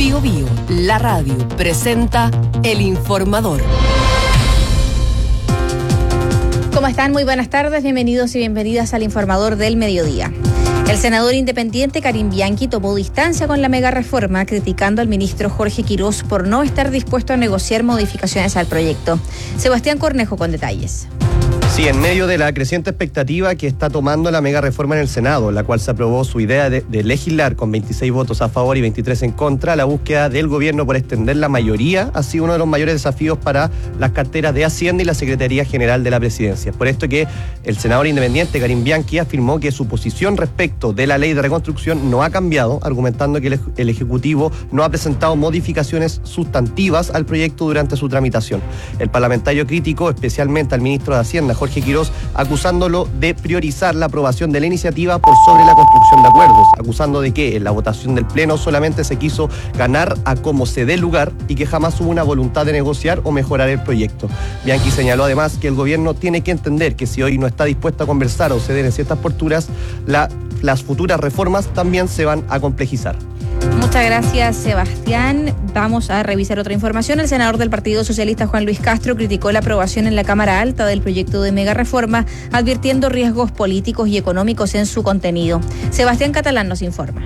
Bío, la radio, presenta El Informador. ¿Cómo están? Muy buenas tardes, bienvenidos y bienvenidas al Informador del Mediodía. El senador independiente Karim Bianchi tomó distancia con la mega reforma, criticando al ministro Jorge Quirós por no estar dispuesto a negociar modificaciones al proyecto. Sebastián Cornejo con detalles. Sí, en medio de la creciente expectativa que está tomando la mega reforma en el Senado, la cual se aprobó su idea de legislar con 26 votos a favor y 23 en contra, la búsqueda del gobierno por extender la mayoría ha sido uno de los mayores desafíos para las carteras de Hacienda y la Secretaría General de la Presidencia. Por esto que el senador independiente Karim Bianchi afirmó que su posición respecto de la ley de reconstrucción no ha cambiado, argumentando que el Ejecutivo no ha presentado modificaciones sustantivas al proyecto durante su tramitación. El parlamentario criticó especialmente al ministro de Hacienda, Jorge Quirós, acusándolo de priorizar la aprobación de la iniciativa por sobre la construcción de acuerdos, acusando de que en la votación del Pleno solamente se quiso ganar a como se dé lugar y que jamás hubo una voluntad de negociar o mejorar el proyecto. Bianchi señaló además que el gobierno tiene que entender que si hoy no está dispuesto a conversar o ceder en ciertas posturas, las futuras reformas también se van a complejizar. Muchas gracias, Sebastián. Vamos a revisar otra información. El senador del Partido Socialista, Juan Luis Castro, criticó la aprobación en la Cámara Alta del proyecto de mega reforma, advirtiendo riesgos políticos y económicos en su contenido. Sebastián Catalán nos informa.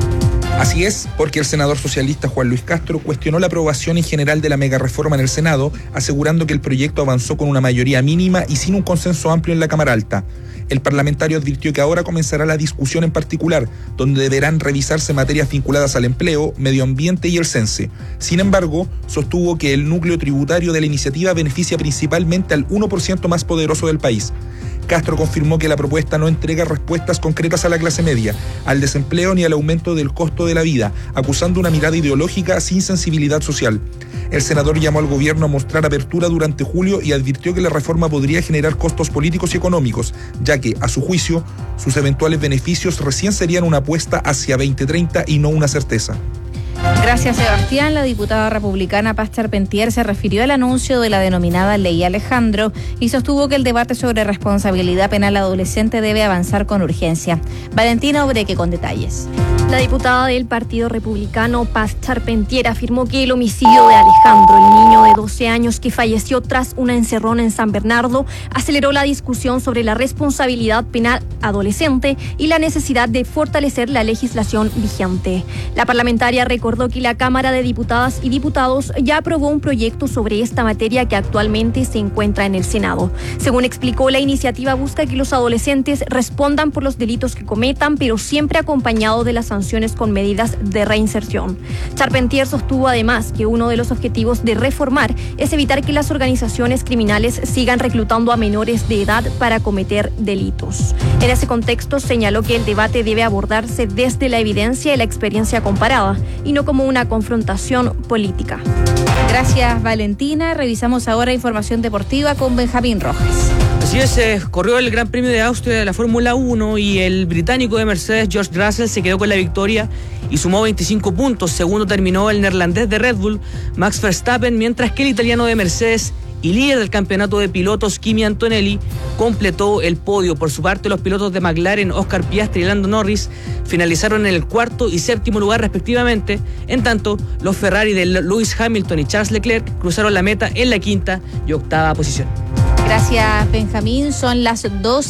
Así es, porque el senador socialista Juan Luis Castro cuestionó la aprobación en general de la mega reforma en el Senado, asegurando que el proyecto avanzó con una mayoría mínima y sin un consenso amplio en la Cámara Alta. El parlamentario advirtió que ahora comenzará la discusión en particular, donde deberán revisarse materias vinculadas al empleo, medio ambiente y el cense. Sin embargo, sostuvo que el núcleo tributario de la iniciativa beneficia principalmente al 1% más poderoso del país. Castro confirmó que la propuesta no entrega respuestas concretas a la clase media, al desempleo ni al aumento del costo de la vida, acusando una mirada ideológica sin sensibilidad social. El senador llamó al gobierno a mostrar apertura durante julio y advirtió que la reforma podría generar costos políticos y económicos, ya que, a su juicio, sus eventuales beneficios recién serían una apuesta hacia 2030 y no una certeza. Gracias, Sebastián. La diputada republicana Paz Charpentier se refirió al anuncio de la denominada Ley Alejandro y sostuvo que el debate sobre responsabilidad penal adolescente debe avanzar con urgencia. Valentina Obreque con detalles. La diputada del Partido Republicano, Paz Charpentier, afirmó que el homicidio de Alejandro, el niño de 12 años que falleció tras una encerrona en San Bernardo, aceleró la discusión sobre la responsabilidad penal adolescente y la necesidad de fortalecer la legislación vigente. La parlamentaria recordó que la Cámara de Diputadas y Diputados ya aprobó un proyecto sobre esta materia que actualmente se encuentra en el Senado. Según explicó, la iniciativa busca que los adolescentes respondan por los delitos que cometan, pero siempre acompañado de las sanciones con medidas de reinserción. Charpentier sostuvo además que uno de los objetivos de reformar es evitar que las organizaciones criminales sigan reclutando a menores de edad para cometer delitos. En ese contexto señaló que el debate debe abordarse desde la evidencia y la experiencia comparada y no como una confrontación política. Gracias, Valentina. Revisamos ahora información deportiva con Benjamín Rojas. Así es, corrió el Gran Premio de Austria de la Fórmula 1 y el británico de Mercedes, George Russell, se quedó con la victoria y sumó 25 puntos. Segundo terminó el neerlandés de Red Bull, Max Verstappen, mientras que el italiano de Mercedes y líder del campeonato de pilotos, Kimi Antonelli, completó el podio. Por su parte, los pilotos de McLaren, Oscar Piastri y Lando Norris, finalizaron en el cuarto y séptimo lugar respectivamente. En tanto, los Ferrari de Lewis Hamilton y Charles Leclerc cruzaron la meta en la quinta y octava posición. Gracias, Benjamín. Son las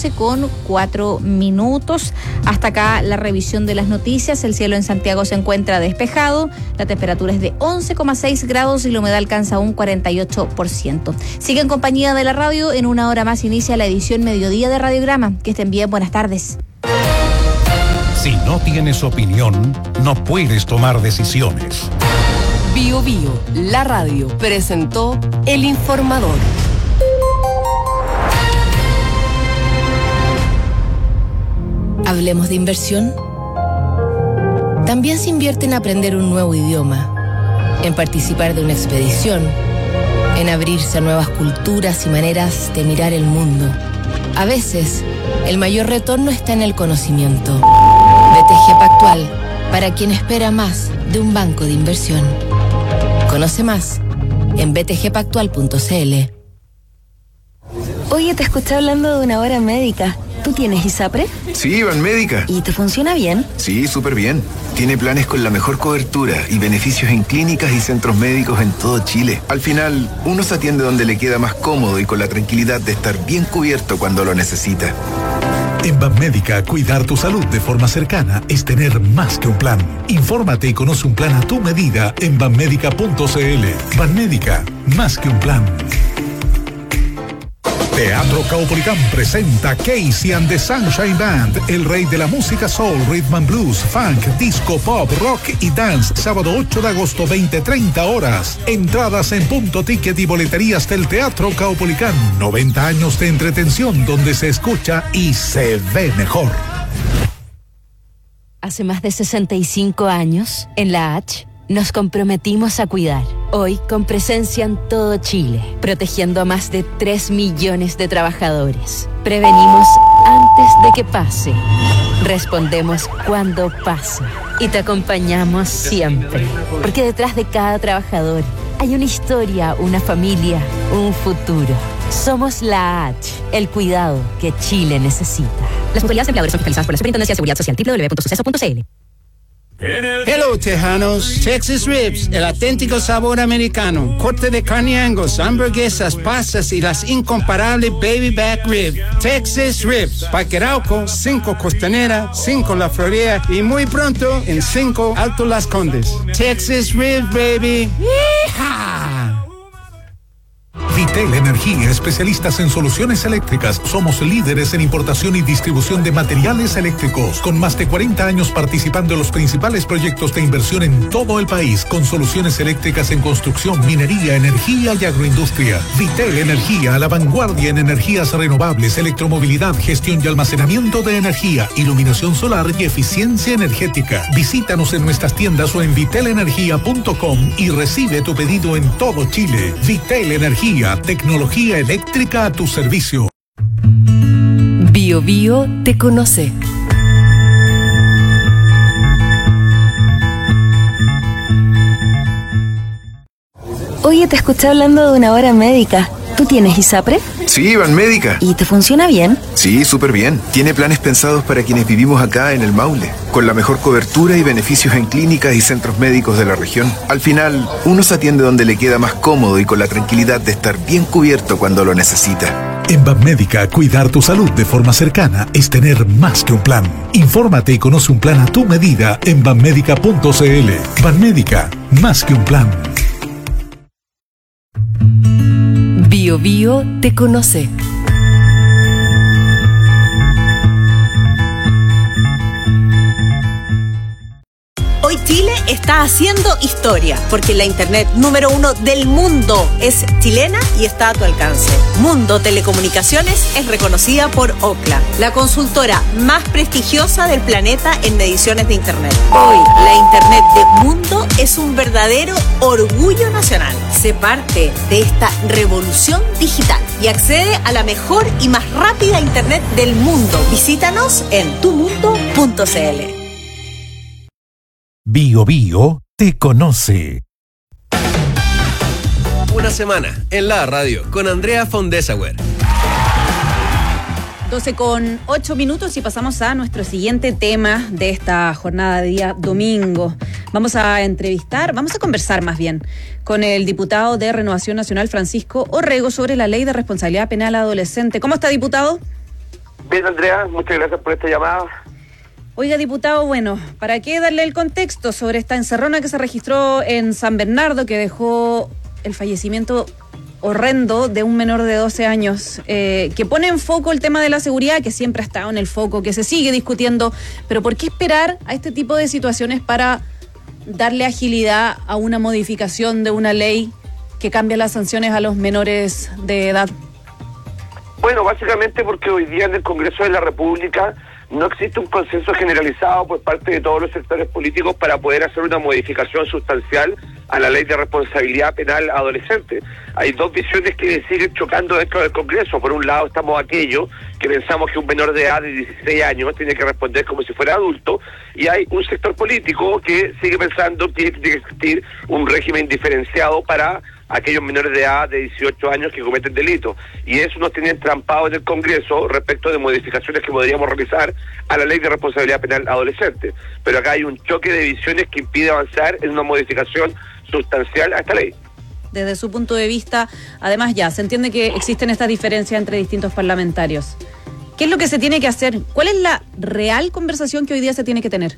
12:04. Hasta acá la revisión de las noticias. El cielo en Santiago se encuentra despejado. La temperatura es de 11,6 grados y la humedad alcanza un 48%. Sigue en compañía de la radio. En una hora más inicia la edición Mediodía de Radiograma. Que estén bien. Buenas tardes. Si no tienes opinión, no puedes tomar decisiones. Bío, la radio, presentó El Informador. Hablemos de inversión. También se invierte en aprender un nuevo idioma, en participar de una expedición, en abrirse a nuevas culturas y maneras de mirar el mundo. A veces, el mayor retorno está en el conocimiento. BTG Pactual, para quien espera más de un banco de inversión. Conoce más en btgpactual.cl. Oye, te escuché hablando de una hora médica. ¿Tú tienes ISAPRE? Sí, Banmédica. ¿Y te funciona bien? Sí, súper bien. tiene planes con la mejor cobertura y beneficios en clínicas y centros médicos en todo Chile. Al final, uno se atiende donde le queda más cómodo y con la tranquilidad de estar bien cubierto cuando lo necesita. En Banmédica, cuidar tu salud de forma cercana es tener más que un plan. Infórmate y conoce un plan a tu medida en banmédica.cl. Banmédica, más que un plan. Teatro Caupolicán presenta Casey and the Sunshine Band, el rey de la música soul, rhythm and blues, funk, disco, pop, rock y dance, sábado 8 de agosto, 20:30 horas. Entradas en Punto Ticket y boleterías del Teatro Caupolicán. 90 años de entretención donde se escucha y se ve mejor. Hace más de 65 años, en la H, nos comprometimos a cuidar. Hoy, con presencia en todo Chile, protegiendo a más de 3 millones de trabajadores. Prevenimos antes de que pase. Respondemos cuando pasa. Y te acompañamos siempre. Porque detrás de cada trabajador hay una historia, una familia, un futuro. Somos la H, el cuidado que Chile necesita. Las autoridades empleadores son fiscalizadas por la Superintendencia de Seguridad Social, www.suceso.cl. Hello, tejanos. Texas Ribs, el auténtico sabor americano. Corte de carne Angus, hamburguesas, pastas y las incomparables Baby Back Rib. Texas Ribs, Parque Arauco, 5 Costanera, 5 La Florida y muy pronto en 5 Alto Las Condes. Texas Ribs, baby. ¡Yeehaw! Vitel Energía, especialistas en soluciones eléctricas. Somos líderes en importación y distribución de materiales eléctricos, con más de 40 años participando en los principales proyectos de inversión en todo el país, con soluciones eléctricas en construcción, minería, energía y agroindustria. Vitel Energía, a la vanguardia en energías renovables, electromovilidad, gestión y almacenamiento de energía, iluminación solar y eficiencia energética. Visítanos en nuestras tiendas o en vitelenergia.com y recibe tu pedido en todo Chile. Vitel Energía, tecnología eléctrica a tu servicio. Bio Bio te conoce. Oye, te escuché hablando de una hora médica. ¿Tú tienes ISAPRE? Sí, Banmédica. ¿Y te funciona bien? Sí, súper bien. Tiene planes pensados para quienes vivimos acá en el Maule, con la mejor cobertura y beneficios en clínicas y centros médicos de la región. Al final, uno se atiende donde le queda más cómodo y con la tranquilidad de estar bien cubierto cuando lo necesita. En Banmédica, cuidar tu salud de forma cercana es tener más que un plan. Infórmate y conoce un plan a tu medida en banmédica.cl. Banmédica, más que un plan. Bio Bio te conoce. Hoy Chile está haciendo historia, porque la internet número 1 del mundo es chilena y está a tu alcance. Mundo Telecomunicaciones es reconocida por Ookla, la consultora más prestigiosa del planeta en mediciones de internet. Hoy, la internet de Mundo es un verdadero orgullo nacional. Sé parte de esta revolución digital y accede a la mejor y más rápida internet del mundo. Visítanos en tumundo.cl. Bio Bio te conoce. Una semana en la radio con Andrea von Dessauer. 12:08 y pasamos a nuestro siguiente tema de esta jornada de día domingo. Vamos a conversar más bien con el diputado de Renovación Nacional, Francisco Orrego, sobre la ley de responsabilidad penal adolescente. ¿Cómo está, diputado? Bien, Andrea, muchas gracias por esta llamada. Oiga, diputado, bueno, ¿para qué darle el contexto sobre esta encerrona que se registró en San Bernardo, que dejó el fallecimiento horrendo de un menor de 12 años, que pone en foco el tema de la seguridad, que siempre ha estado en el foco, que se sigue discutiendo, pero ¿por qué esperar a este tipo de situaciones para darle agilidad a una modificación de una ley que cambia las sanciones a los menores de edad? Bueno, básicamente porque hoy día en el Congreso de la República no existe un consenso generalizado por parte de todos los sectores políticos para poder hacer una modificación sustancial a la ley de responsabilidad penal adolescente. Hay dos visiones que siguen chocando dentro del Congreso. Por un lado estamos aquellos que pensamos que un menor de edad de 16 años tiene que responder como si fuera adulto, y hay un sector político que sigue pensando que tiene que existir un régimen diferenciado para a aquellos menores de edad de 18 años que cometen delitos. Y eso nos tiene entrampado en el Congreso respecto de modificaciones que podríamos realizar a la ley de responsabilidad penal adolescente. Pero acá hay un choque de visiones que impide avanzar en una modificación sustancial a esta ley. Desde su punto de vista, además ya se entiende que existen estas diferencias entre distintos parlamentarios. ¿Qué es lo que se tiene que hacer? ¿Cuál es la real conversación que hoy día se tiene que tener?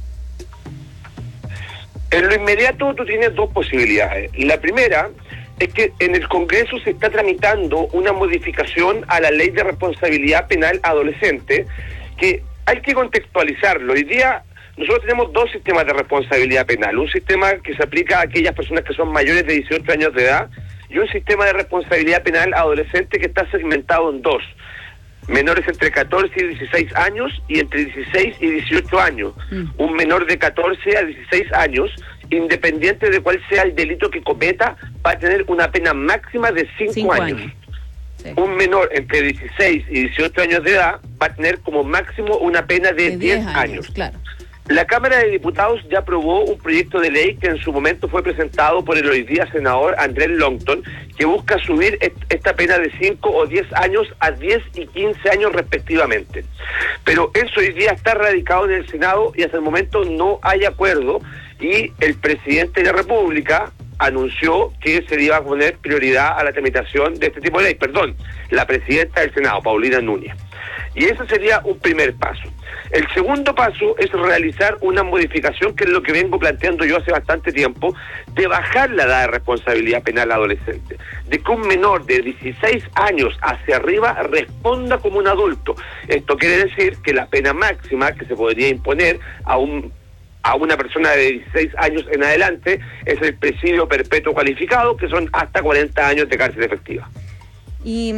En lo inmediato tú tienes dos posibilidades. La primera es que en el Congreso se está tramitando una modificación a la ley de responsabilidad penal adolescente, que hay que contextualizarlo. Hoy día nosotros tenemos dos sistemas de responsabilidad penal. Un sistema que se aplica a aquellas personas que son mayores de 18 años de edad y un sistema de responsabilidad penal adolescente que está segmentado en dos. Menores entre 14 y 16 años y entre 16 y 18 años. Un menor de 14 a 16 años, independiente de cuál sea el delito que cometa, va a tener una pena máxima de 5 años. Sí. Un menor entre 16 y 18 años de edad va a tener como máximo una pena de 10 años. Claro. La Cámara de Diputados ya aprobó un proyecto de ley que en su momento fue presentado por el hoy día senador Andrés Longton, que busca subir esta pena de 5 o 10 años a 10 y 15 años respectivamente. Pero eso hoy día está radicado en el Senado y hasta el momento no hay acuerdo, y el presidente de la República anunció que se le iba a poner prioridad a la tramitación de este tipo de ley. Perdón, la presidenta del Senado, Paulina Núñez. Y ese sería un primer paso. El segundo paso es realizar una modificación, que es lo que vengo planteando yo hace bastante tiempo, de bajar la edad de responsabilidad penal adolescente, de que un menor de 16 años hacia arriba responda como un adulto. Esto quiere decir que la pena máxima que se podría imponer a una persona de 16 años en adelante es el presidio perpetuo calificado, que son hasta 40 años de cárcel efectiva. Y,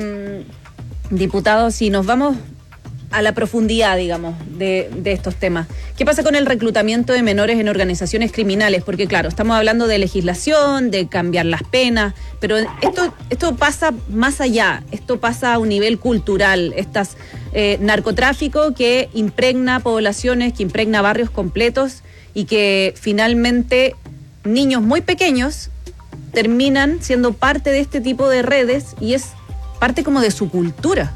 diputado, si nos vamos a la profundidad, digamos, de estos temas, ¿qué pasa con el reclutamiento de menores en organizaciones criminales? Porque claro, estamos hablando de legislación, de cambiar las penas, pero esto pasa más allá, esto pasa a un nivel cultural, narcotráfico que impregna poblaciones, que impregna barrios completos, y que finalmente niños muy pequeños terminan siendo parte de este tipo de redes y es parte como de su cultura.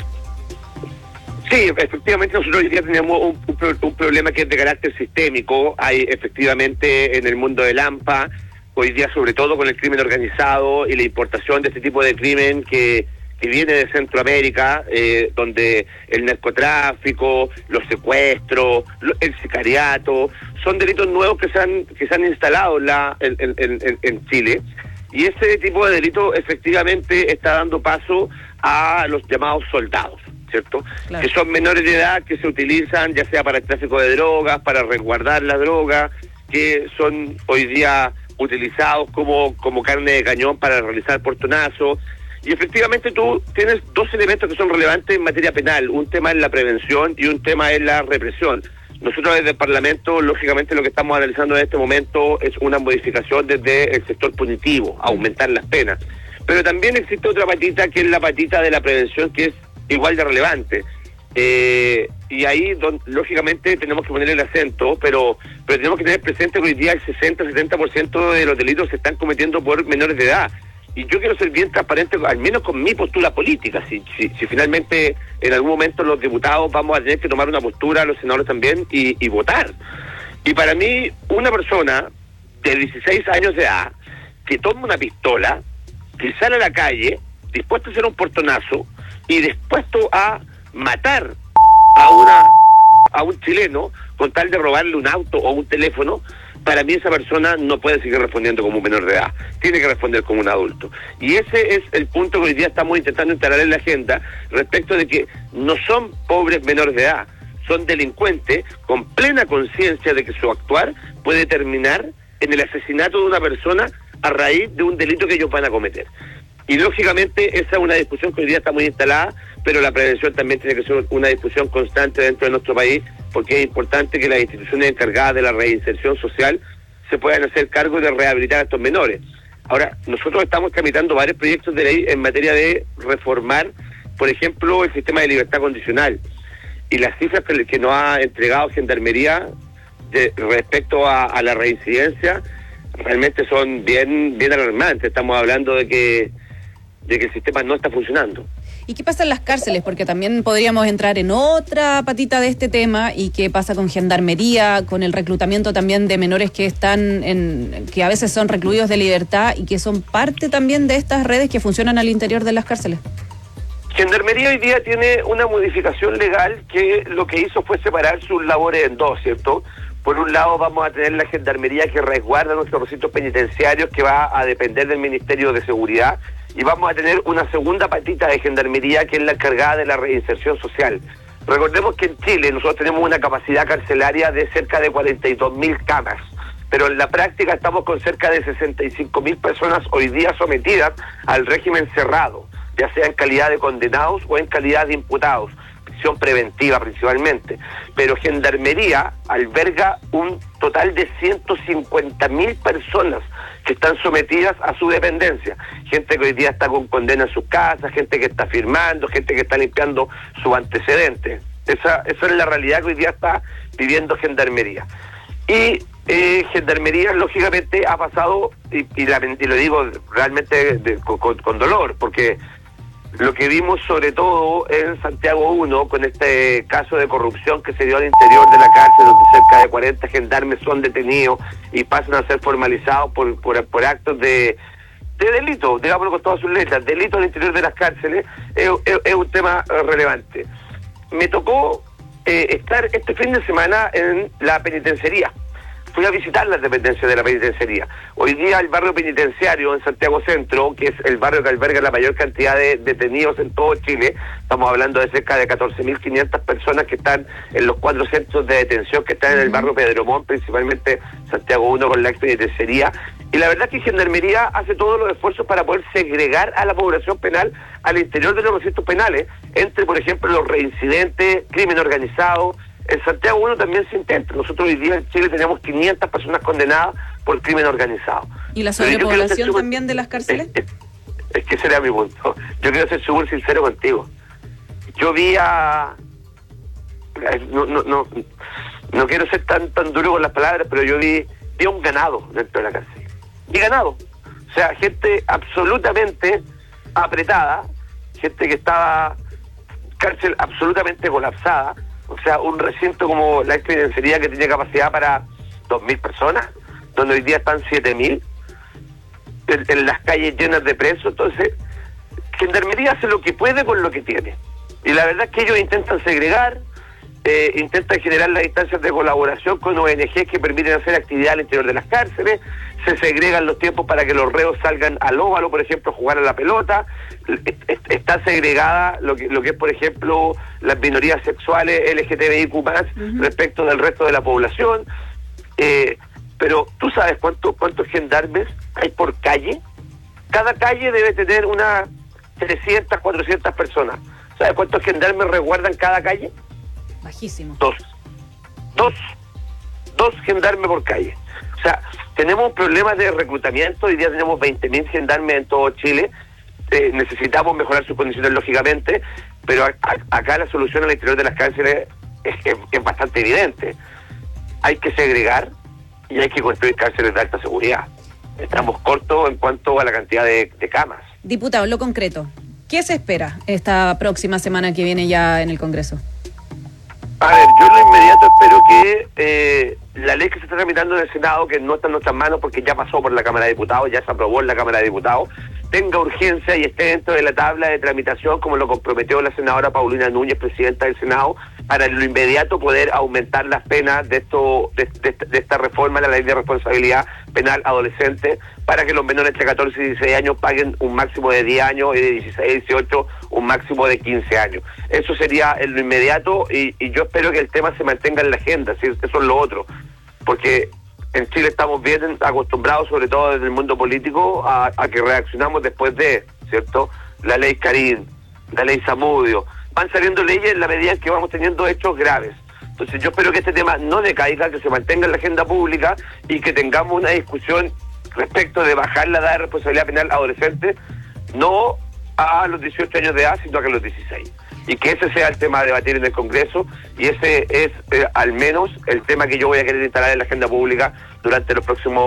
Sí, efectivamente nosotros hoy día tenemos un problema que es de carácter sistémico. Hay efectivamente en el mundo del AMPA, hoy día sobre todo con el crimen organizado y la importación de este tipo de crimen que viene de Centroamérica, donde el narcotráfico, los secuestros, el sicariato, son delitos nuevos que se han instalado en Chile. Y ese tipo de delito efectivamente está dando paso a los llamados soldados, ¿cierto? Claro. Que son menores de edad que se utilizan ya sea para el tráfico de drogas, para resguardar la droga, que son hoy día utilizados como carne de cañón para realizar portonazos. Y efectivamente tú tienes dos elementos que son relevantes en materia penal. Un tema es la prevención y un tema es la represión. Nosotros desde el Parlamento, lógicamente, lo que estamos analizando en este momento es una modificación desde el sector punitivo, aumentar las penas. Pero también existe otra patita, que es la patita de la prevención, que es igual de relevante. Y ahí, lógicamente, tenemos que poner el acento, pero tenemos que tener presente que hoy día el 60-70% de los delitos se están cometiendo por menores de edad. Y yo quiero ser bien transparente, al menos con mi postura política. Si finalmente en algún momento los diputados vamos a tener que tomar una postura, los senadores también, y votar. Y para mí, una persona de 16 años de edad que toma una pistola, que sale a la calle, dispuesto a hacer un portonazo y dispuesto a matar a un chileno con tal de robarle un auto o un teléfono, para mí esa persona no puede seguir respondiendo como un menor de edad, tiene que responder como un adulto. Y ese es el punto que hoy día estamos intentando instalar en la agenda, respecto de que no son pobres menores de edad, son delincuentes con plena conciencia de que su actuar puede terminar en el asesinato de una persona a raíz de un delito que ellos van a cometer. Y lógicamente esa es una discusión que hoy día está muy instalada, pero la prevención también tiene que ser una discusión constante dentro de nuestro país, porque es importante que las instituciones encargadas de la reinserción social se puedan hacer cargo de rehabilitar a estos menores. Ahora, nosotros estamos tramitando varios proyectos de ley en materia de reformar, por ejemplo, el sistema de libertad condicional. Y las cifras que nos ha entregado Gendarmería respecto a la reincidencia realmente son bien alarmantes. Estamos hablando de que el sistema no está funcionando. ¿Y qué pasa en las cárceles? Porque también podríamos entrar en otra patita de este tema. ¿Y qué pasa con gendarmería, con el reclutamiento también de menores que que a veces son recluidos de libertad y que son parte también de estas redes que funcionan al interior de las cárceles? Gendarmería hoy día tiene una modificación legal que lo que hizo fue separar sus labores en dos, ¿cierto? Por un lado vamos a tener la gendarmería que resguarda nuestros recintos penitenciarios, que va a depender del Ministerio de Seguridad, y vamos a tener una segunda patita de gendarmería que es la encargada de la reinserción social. Recordemos que en Chile nosotros tenemos una capacidad carcelaria de cerca de 42.000 camas, pero en la práctica estamos con cerca de 65.000 personas hoy día sometidas al régimen cerrado, ya sea en calidad de condenados o en calidad de imputados, prisión preventiva principalmente. Pero Gendarmería alberga un total de 150.000 personas que están sometidas a su dependencia. Gente que hoy día está con condena en sus casas, gente que está firmando, gente que está limpiando sus antecedentes. Esa es la realidad que hoy día está viviendo Gendarmería. Y Gendarmería, lógicamente, ha pasado, y lo digo realmente con dolor, porque lo que vimos sobre todo en Santiago 1, con este caso de corrupción que se dio al interior de la cárcel, donde cerca de 40 gendarmes son detenidos y pasan a ser formalizados por actos de delito, digámoslo con todas sus letras, delito al interior de las cárceles, es un tema relevante. Me tocó estar este fin de semana en la penitenciaría. Fui a visitar las dependencias de la penitenciaría. Hoy día el barrio penitenciario en Santiago Centro, que es el barrio que alberga la mayor cantidad de detenidos en todo Chile, estamos hablando de cerca de 14.500 personas que están en los 4 centros de detención que están en el barrio Pedro Montt, principalmente Santiago 1 con la ex penitenciaría. Y la verdad es que Gendarmería hace todos los esfuerzos para poder segregar a la población penal al interior de los recintos penales, entre, por ejemplo, los reincidentes, crimen organizado. En Santiago 1 también se intenta. Nosotros hoy día en Chile tenemos 500 personas condenadas por crimen organizado. ¿Y la sobrepoblación también de las cárceles? Es que ese era mi punto. Yo quiero ser súper sincero contigo. Yo vi a... No quiero ser tan duro con las palabras, pero yo vi a un ganado dentro de la cárcel. Y ganado. O sea, gente absolutamente apretada, gente que estaba... Cárcel absolutamente colapsada. O sea, un recinto como la expendencia que tiene capacidad para 2.000 personas, donde hoy día están 7.000, en las calles llenas de presos. Entonces, Gendarmería hace lo que puede con lo que tiene. Y la verdad es que ellos intentan segregar, intentan generar las instancias de colaboración con ONGs que permiten hacer actividad al interior de las cárceles, se segregan los tiempos para que los reos salgan al óvalo, por ejemplo, a jugar a la pelota. Está segregada lo que es, por ejemplo, las minorías sexuales LGTBIQ+, respecto del resto de la población. Pero ¿tú sabes cuántos gendarmes hay por calle? Cada calle debe tener unas 300, 400 personas. ¿Sabes cuántos gendarmes resguardan cada calle? Bajísimo. Dos gendarmes por calle. O sea, tenemos problemas de reclutamiento. Hoy día tenemos 20.000 gendarmes en todo Chile. Necesitamos mejorar sus condiciones, lógicamente, pero acá la solución al interior de las cárceles es bastante evidente. Hay que segregar y hay que construir cárceles de alta seguridad. Estamos cortos en cuanto a la cantidad de camas. Diputado, lo concreto, ¿qué se espera esta próxima semana que viene ya en el Congreso? A ver, yo en lo inmediato espero que la ley que se está tramitando en el Senado, que no está en nuestras manos porque ya pasó por la Cámara de Diputados, ya se aprobó en la Cámara de Diputados, tenga urgencia y esté dentro de la tabla de tramitación, como lo comprometió la senadora Paulina Núñez, presidenta del Senado, para en lo inmediato poder aumentar las penas de esta reforma a la ley de responsabilidad penal adolescente, para que los menores entre 14 y 16 años paguen un máximo de 10 años y de 16 a 18 un máximo de 15 años. Eso sería en lo inmediato y yo espero que el tema se mantenga en la agenda, ¿sí? Eso es lo otro, porque en Chile estamos bien acostumbrados, sobre todo desde el mundo político, a que reaccionamos después de, ¿cierto? La ley Karim, la ley Zamudio. Van saliendo leyes en la medida en que vamos teniendo hechos graves. Entonces yo espero que este tema no decaiga, que se mantenga en la agenda pública y que tengamos una discusión respecto de bajar la edad de responsabilidad penal adolescente, no a los 18 años de edad, sino a los 16. Y que ese sea el tema a debatir en el Congreso, y ese es al menos el tema que yo voy a querer instalar en la agenda pública durante los próximos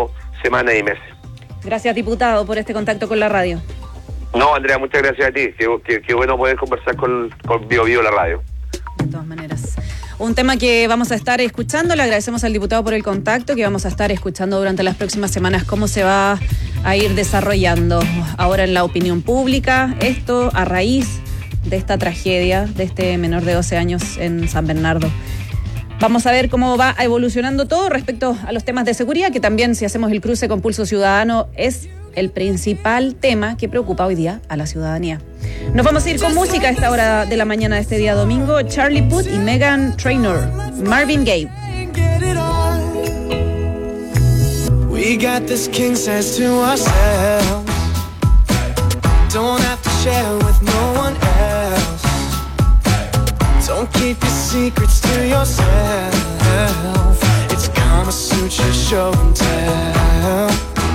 semanas y meses. Gracias, diputado, por este contacto con la radio. No, Andrea, muchas gracias a ti. Qué bueno poder conversar con Bio Bio la radio. De todas maneras. Un tema que vamos a estar escuchando, le agradecemos al diputado por el contacto, que vamos a estar escuchando durante las próximas semanas cómo se va a ir desarrollando ahora en la opinión pública, esto a raíz de esta tragedia de este menor de 12 años en San Bernardo. Vamos a ver cómo va evolucionando todo respecto a los temas de seguridad, que también, si hacemos el cruce con Pulso Ciudadano, es el principal tema que preocupa hoy día a la ciudadanía. Nos vamos a ir con música a esta hora de la mañana de este día domingo. Charlie Puth y Meghan Trainor, Marvin Gaye. We got this king size to ourselves. Don't have to share with no one else. Don't keep your secrets to yourself. It's Kama Sutra show and tell.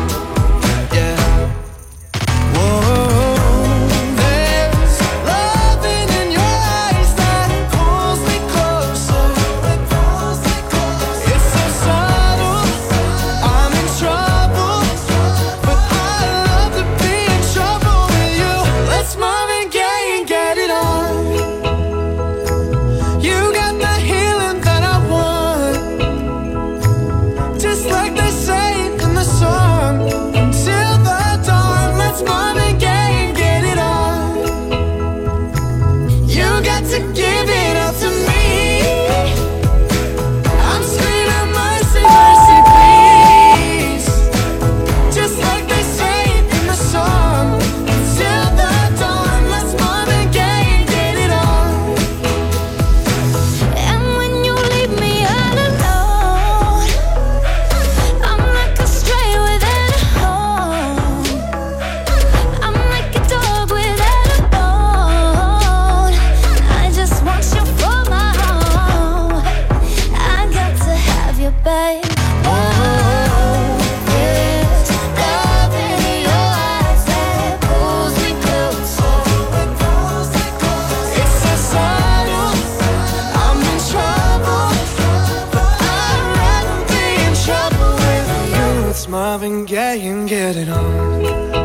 Marvin Gaye and get it on.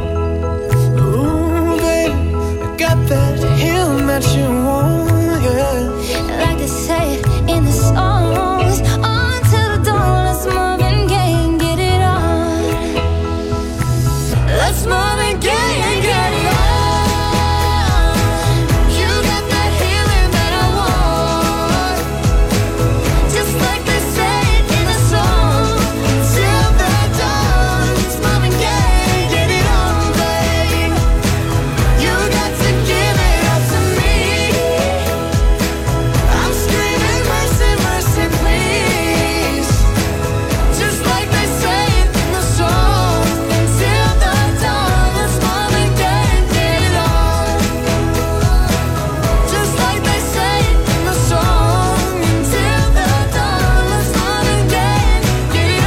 Ooh, baby, I got that healing that you want, yeah. Like they say in the songs, until the dawn, let's Marvin Gaye and get it on. Let's Marvin Gaye and get it on. You got that healing that I want, just like they say in the song, till the dawn, let's Marvin Gaye, get it on, babe. You got to give it up to me. I'm screaming mercy, mercy, please. Just like they say in the song, until the dawn, let's Marvin Gaye, get it on. Just like they say in the song, until the dawn, let's Marvin Gaye, get it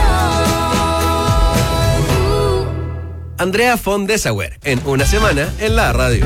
on. Andrea von Dessauer, en Una Semana en la Radio.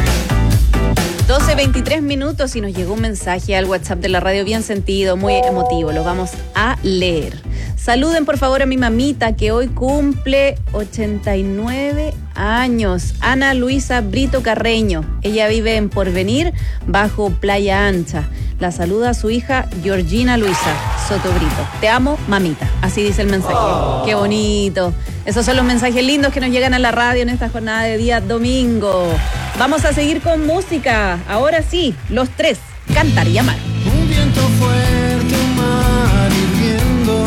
12:23 minutos y nos llegó un mensaje al WhatsApp de la radio bien sentido, muy emotivo. Lo vamos a leer. Saluden por favor a mi mamita que hoy cumple 89 años. Ana Luisa Brito Carreño. Ella vive en Porvenir, bajo Playa Ancha. La saluda su hija Georgina Luisa Soto Brito. Te amo, mamita. Así dice el mensaje. Qué bonito. Esos son los mensajes lindos que nos llegan a la radio en esta jornada de día domingo. Vamos a seguir con música. Ahora sí, los tres. Cantar y amar. Un viento fuerte, un mar hirviendo.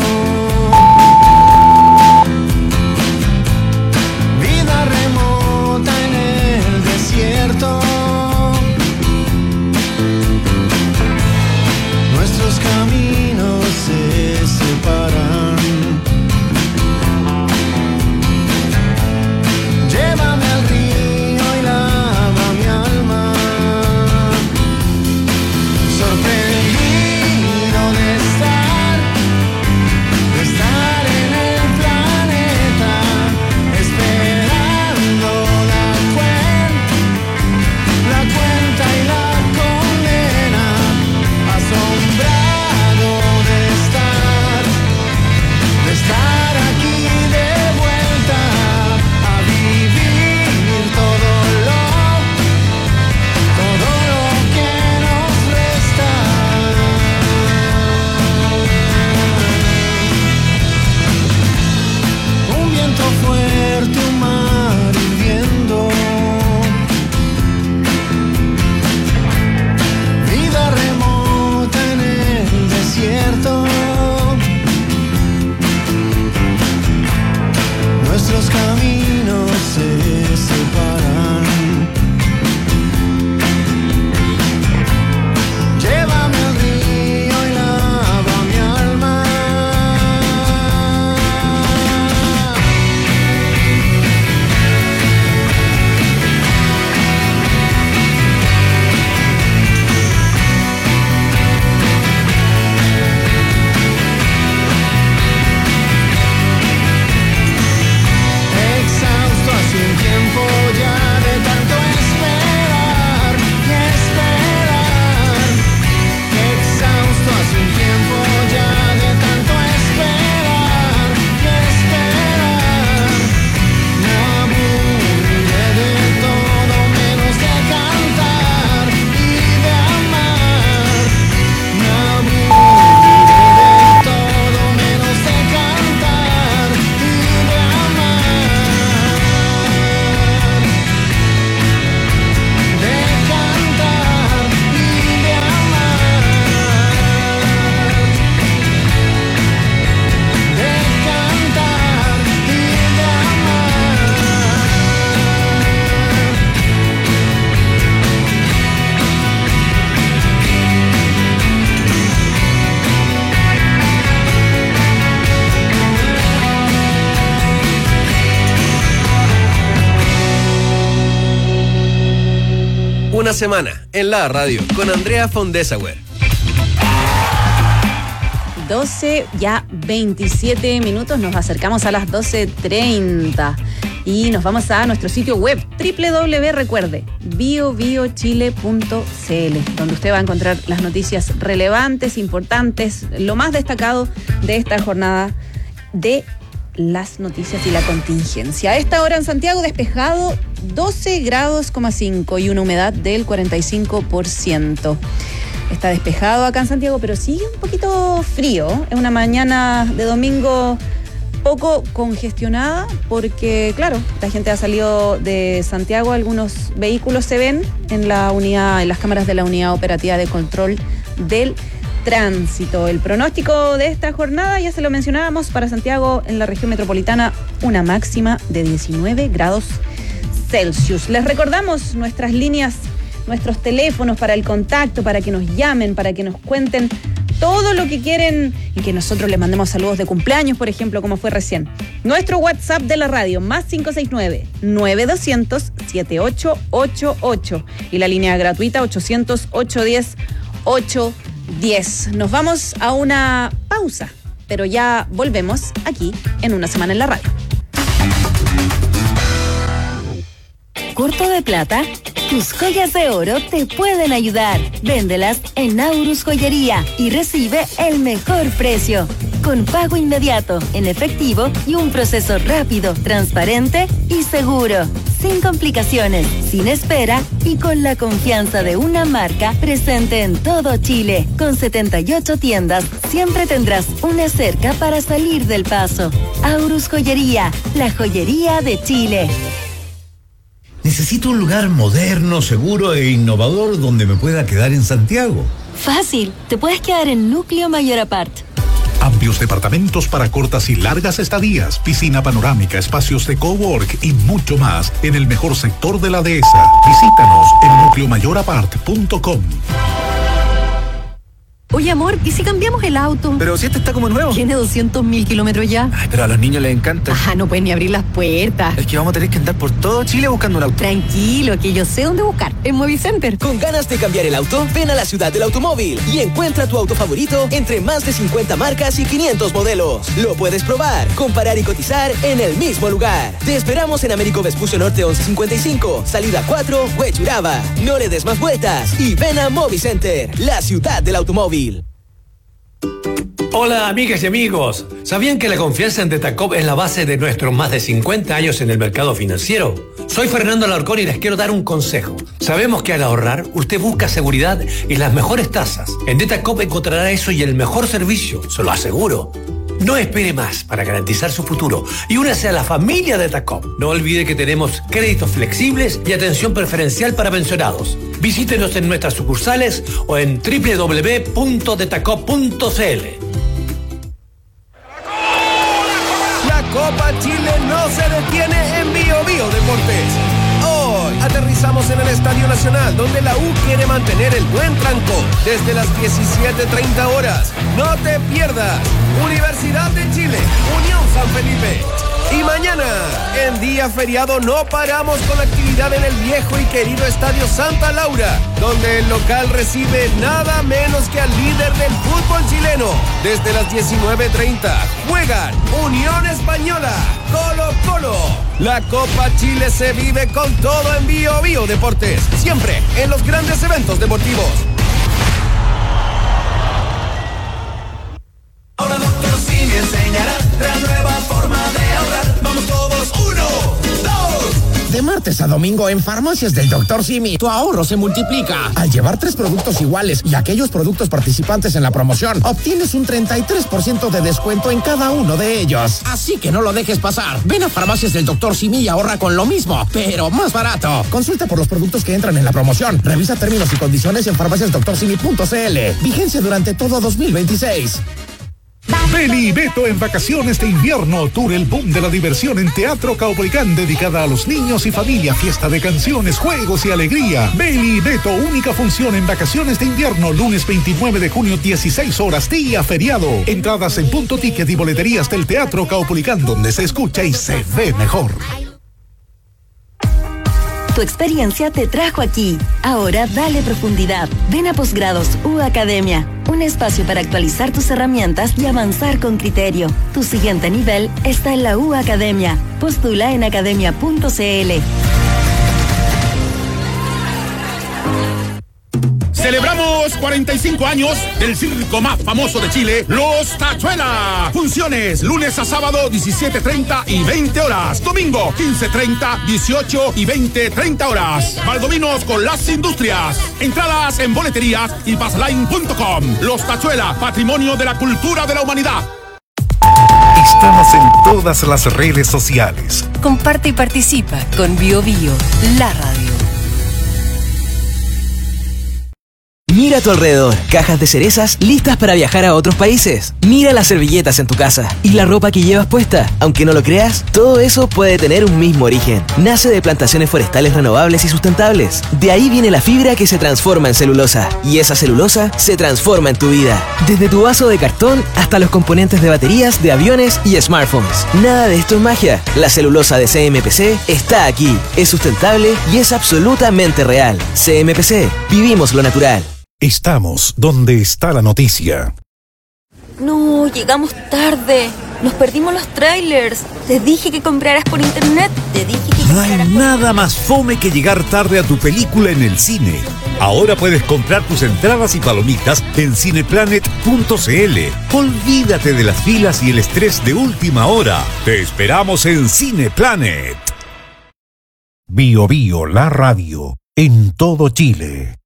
Vida remota en el desierto. Nuestros caminos se separan. Llévame al río y lava mi alma. Sorprende. Una semana en la radio con Andrea Fondesauer. 12, ya 27 minutos, nos acercamos a las 12:30 y nos vamos a nuestro sitio web recuerde, biobiochile.cl, donde usted va a encontrar las noticias relevantes, importantes, lo más destacado de esta jornada de las noticias y la contingencia. A esta hora en Santiago despejado 12 grados, 5 y una humedad del 45%. Está despejado acá en Santiago, pero sigue un poquito frío. Es una mañana de domingo poco congestionada porque, claro, la gente ha salido de Santiago. Algunos vehículos se ven en la unidad, en las cámaras de la Unidad Operativa de Control del Tránsito. El pronóstico de esta jornada, ya se lo mencionábamos, para Santiago en la región metropolitana, una máxima de 19 grados Celsius. Les recordamos nuestras líneas, nuestros teléfonos para el contacto, para que nos llamen, para que nos cuenten todo lo que quieren y que nosotros les mandemos saludos de cumpleaños, por ejemplo, como fue recién. Nuestro WhatsApp de la radio, más 569-9200-7888 y la línea gratuita 800-810-810. Nos vamos a una pausa, pero ya volvemos aquí en Una Semana en la Radio. ¿Corto de plata? Tus joyas de oro te pueden ayudar. Véndelas en Aurus Joyería y recibe el mejor precio. Con pago inmediato, en efectivo y un proceso rápido, transparente y seguro. Sin complicaciones, sin espera y con la confianza de una marca presente en todo Chile. Con 78 tiendas, siempre tendrás una cerca para salir del paso. Aurus Joyería, la joyería de Chile. Necesito un lugar moderno, seguro e innovador donde me pueda quedar en Santiago. Fácil, te puedes quedar en Núcleo Mayor Apart. Amplios departamentos para cortas y largas estadías, piscina panorámica, espacios de cowork y mucho más en el mejor sector de la dehesa. Visítanos en nucleomayorapart.com. Oye, amor, ¿y si cambiamos el auto? Pero si este está como nuevo. Tiene 200.000 kilómetros ya. Ay, pero a los niños les encanta. No pueden ni abrir las puertas. Es que vamos a tener que andar por todo Chile buscando un auto. Tranquilo, que yo sé dónde buscar. En Movicenter. ¿Con ganas de cambiar el auto? Ven a la ciudad del automóvil y encuentra tu auto favorito entre más de 50 marcas y 500 modelos. Lo puedes probar, comparar y cotizar en el mismo lugar. Te esperamos en Américo Vespucio Norte 1155, salida 4, Huechuraba. No le des más vueltas y ven a Movicenter, la ciudad del automóvil. Hola amigas y amigos, ¿sabían que la confianza en Detacop es la base de nuestros más de 50 años en el mercado financiero? Soy Fernando Alarcón y les quiero dar un consejo. Sabemos que al ahorrar, usted busca seguridad y las mejores tasas. En Detacop encontrará eso y el mejor servicio, se lo aseguro. No espere más para garantizar su futuro y únase a la familia de Detacop. No olvide que tenemos créditos flexibles y atención preferencial para pensionados. Visítenos en nuestras sucursales o en www.detacop.cl. La Copa Chile no se detiene en Bio Bio Deportes. Hoy aterrizamos en el Estadio Nacional, donde la U quiere mantener el buen trancón desde las 17:30 horas. No te pierdas. Universidad de Chile, Unión San Felipe. Y mañana, en día feriado, no paramos con la actividad en el viejo y querido Estadio Santa Laura, donde el local recibe nada menos que al líder del fútbol chileno. Desde las 19:30 juegan Unión Española, Colo-Colo. La Copa Chile se vive con todo en Bio Bio Deportes, siempre en los grandes eventos deportivos. Ahora Dr. Simi enseñará la nueva forma de ahorrar. Vamos todos, 1, 2. De martes a domingo en Farmacias del Dr. Simi, tu ahorro se multiplica. Al llevar 3 productos iguales y aquellos productos participantes en la promoción, obtienes un 33% de descuento en cada uno de ellos. Así que no lo dejes pasar. Ven a Farmacias del Dr. Simi y ahorra con lo mismo, pero más barato. Consulta por los productos que entran en la promoción. Revisa términos y condiciones en farmaciasdoctorsimi.cl. Vigencia durante todo 2026. Beli y Beto en vacaciones de invierno. Tour El Boom de la Diversión en Teatro Caupolicán, dedicada a los niños y familia. Fiesta de canciones, juegos y alegría. Beli y Beto, única función en vacaciones de invierno. Lunes 29 de junio, 16 horas, día feriado. Entradas en Punto Ticket y boleterías del Teatro Caupolicán, donde se escucha y se ve mejor. Tu experiencia te trajo aquí. Ahora dale profundidad. Ven a Posgrados U Academia. Un espacio para actualizar tus herramientas y avanzar con criterio. Tu siguiente nivel está en la U Academia. Postula en academia.cl. Celebramos 45 años del circo más famoso de Chile, Los Tachuela. Funciones lunes a sábado 17:30 y 20 horas. Domingo 15:30, 18 y 20:30 horas. Valdominos con las industrias. Entradas en boleterías y passline.com. Los Tachuela, patrimonio de la cultura de la humanidad. Estamos en todas las redes sociales. Comparte y participa con BioBio, la radio. Mira a tu alrededor, cajas de cerezas listas para viajar a otros países. Mira las servilletas en tu casa y la ropa que llevas puesta. Aunque no lo creas, todo eso puede tener un mismo origen. Nace de plantaciones forestales renovables y sustentables. De ahí viene la fibra que se transforma en celulosa. Y esa celulosa se transforma en tu vida. Desde tu vaso de cartón hasta los componentes de baterías, de aviones y smartphones. Nada de esto es magia. La celulosa de CMPC está aquí. Es sustentable y es absolutamente real. CMPC, vivimos lo natural. Estamos donde está la noticia. No, llegamos tarde. Nos perdimos los trailers. Te dije que compraras por internet. No hay nada más fome que llegar tarde a tu película en el cine. Ahora puedes comprar tus entradas y palomitas en cineplanet.cl. Olvídate de las filas y el estrés de última hora. Te esperamos en Cineplanet. BioBio, la radio, en todo Chile.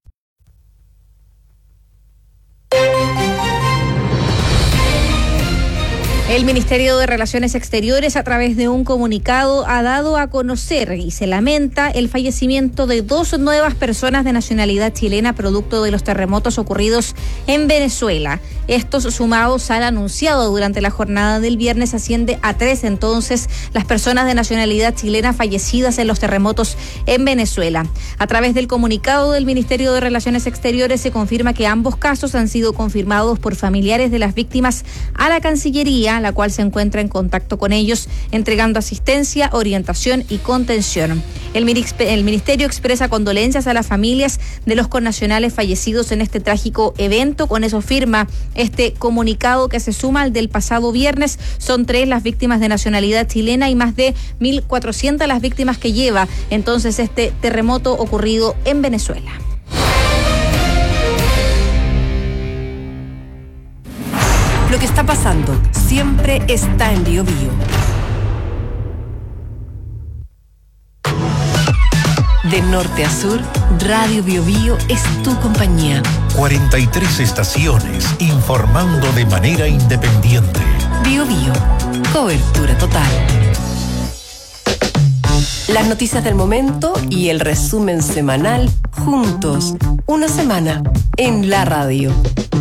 El Ministerio de Relaciones Exteriores, a través de un comunicado, ha dado a conocer y se lamenta el fallecimiento de 2 nuevas personas de nacionalidad chilena producto de los terremotos ocurridos en Venezuela. Estos, sumados al anunciado durante la jornada del viernes, asciende a 3 entonces las personas de nacionalidad chilena fallecidas en los terremotos en Venezuela. A través del comunicado del Ministerio de Relaciones Exteriores se confirma que ambos casos han sido confirmados por familiares de las víctimas a la Cancillería, la cual se encuentra en contacto con ellos, entregando asistencia, orientación y contención. El Ministerio expresa condolencias a las familias de los connacionales fallecidos en este trágico evento. Con eso firma este comunicado que se suma al del pasado viernes. Son 3 las víctimas de nacionalidad chilena y más de 1.400 las víctimas que lleva entonces este terremoto ocurrido en Venezuela. Lo que está pasando siempre está en BioBio. De norte a sur, Radio BioBio es tu compañía. 43 estaciones informando de manera independiente. BioBio, cobertura total. Las noticias del momento y el resumen semanal juntos. Una semana en la radio.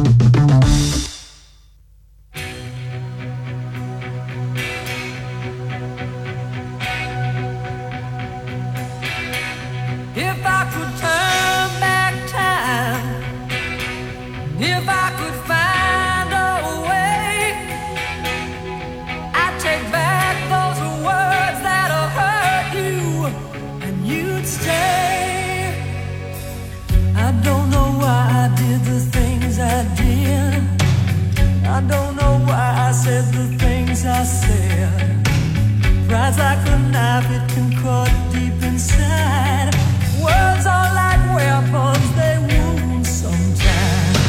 If I could turn back time, if I could find a way, I'd take back those words that hurt you, and you'd stay. I don't know why I did the things I did. I don't know why I said the things I said. Pride's like a knife, it can cut deep inside. Words are like weapons, they wound sometimes.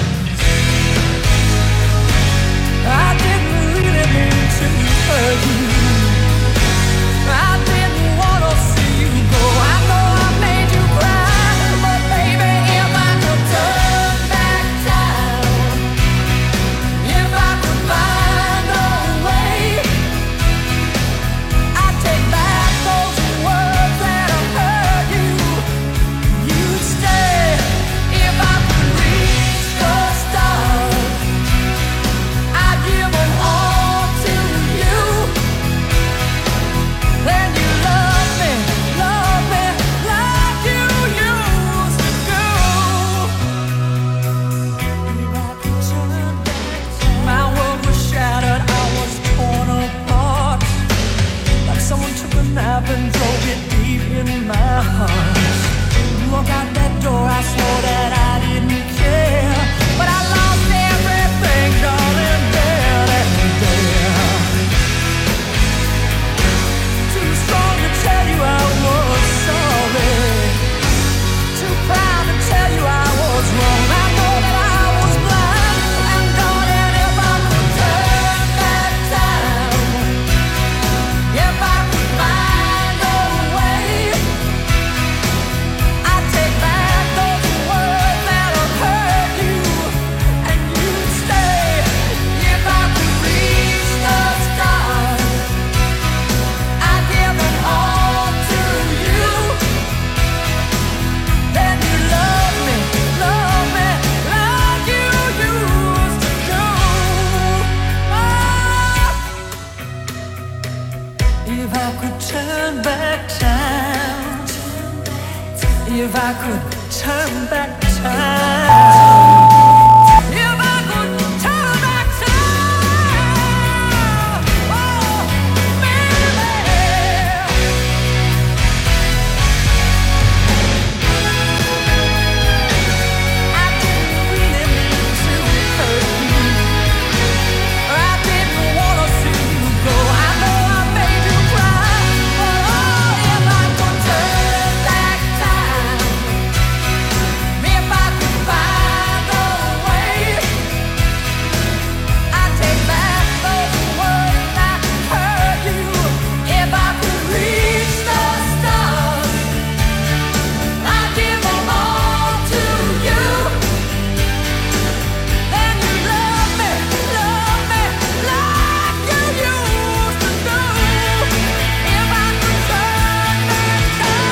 I didn't really mean to hurt you. I didn't want to see you go. I know I made you cry, but baby, if I could turn back time, if I could find a way, I'd take back those words that hurt. If I could turn back time. If I could turn back time. Oh, baby. I didn't really mean to hurt you. I didn't wanna see you go. I know I made you cry. Oh, if I could turn back time. If I could find a way, I'd take back those words that hurt you. If I could reach the stars, I'd give them all to you. Then you love me like you used to do. If I could turn back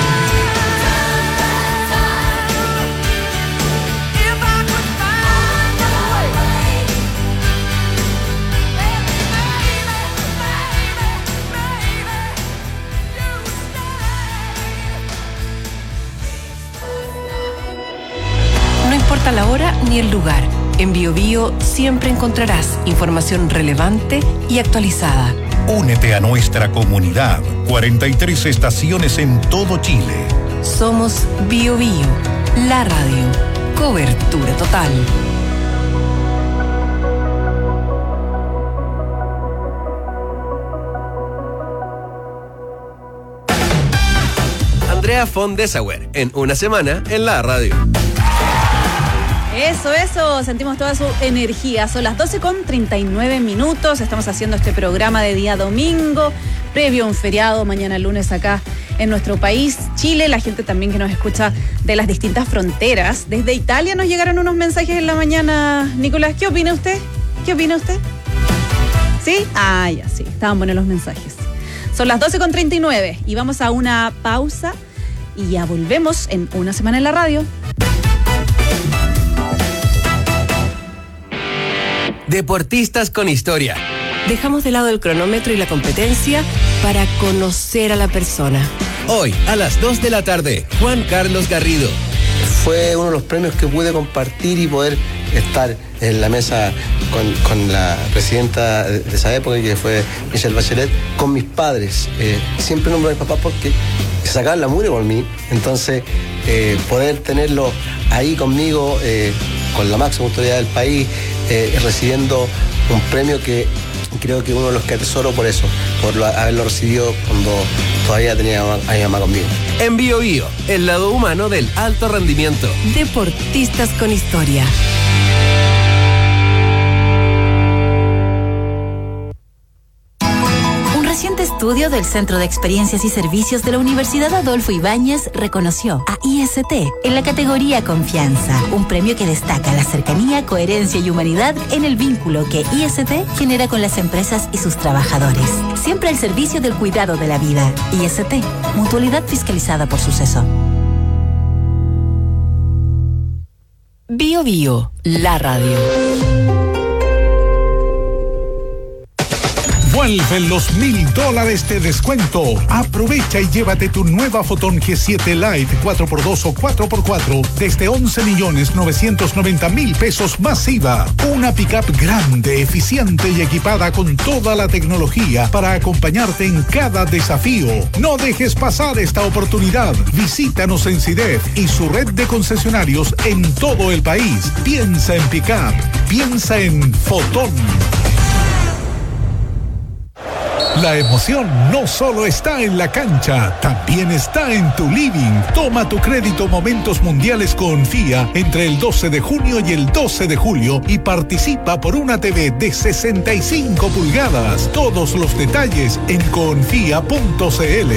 time, if I could find a way, No importa la hora ni el lugar, en BioBio siempre encontrarás información relevante y actualizada. Únete a nuestra comunidad. 43 estaciones en todo Chile. Somos BioBio, la radio. Cobertura total. Andrea von Dessauer, en Una Semana en la Radio. Eso, sentimos toda su energía. Son las 12:39. Estamos haciendo este programa de día domingo, previo a un feriado, mañana lunes acá en nuestro país, Chile. La gente también que nos escucha de las distintas fronteras. Desde Italia nos llegaron unos mensajes en la mañana. Nicolás, ¿qué opina usted? ¿Sí? Ah, ya, sí, estaban buenos los mensajes. Son las 12:39 y vamos a una pausa y ya volvemos en Una Semana en la Radio. Deportistas con historia. Dejamos de lado el cronómetro y la competencia para conocer a la persona. Hoy, a las 2 de la tarde, Juan Carlos Garrido. Fue uno de los premios que pude compartir y poder estar en la mesa con la presidenta de esa época, que fue Michelle Bachelet, con mis padres. Siempre nombro a mis papás porque se sacaban la mugre por mí. Entonces, poder tenerlo ahí conmigo, con la máxima autoridad del país, recibiendo un premio que creo que uno de los que atesoro por eso, por haberlo recibido cuando todavía tenía a mi mamá conmigo. En BioBio, el lado humano del alto rendimiento. Deportistas con historia. Un reciente estudio del Centro de Experiencias y Servicios de la Universidad Adolfo Ibáñez reconoció a IST en la categoría Confianza, un premio que destaca la cercanía, coherencia y humanidad en el vínculo que IST genera con las empresas y sus trabajadores. Siempre al servicio del cuidado de la vida. IST, mutualidad fiscalizada por Suceso. BioBio, la radio. Vuelven los $1,000 de descuento. Aprovecha y llévate tu nueva Photon G7 Lite 4x2 o 4x4 desde 11.990.000 pesos más IVA. Una pickup grande, eficiente y equipada con toda la tecnología para acompañarte en cada desafío. No dejes pasar esta oportunidad. Visítanos en CIDEF y su red de concesionarios en todo el país. Piensa en pickup. Piensa en Photon. La emoción no solo está en la cancha, también está en tu living. Toma tu crédito Momentos Mundiales Confía entre el 12 de junio y el 12 de julio y participa por una TV de 65 pulgadas. Todos los detalles en confia.cl.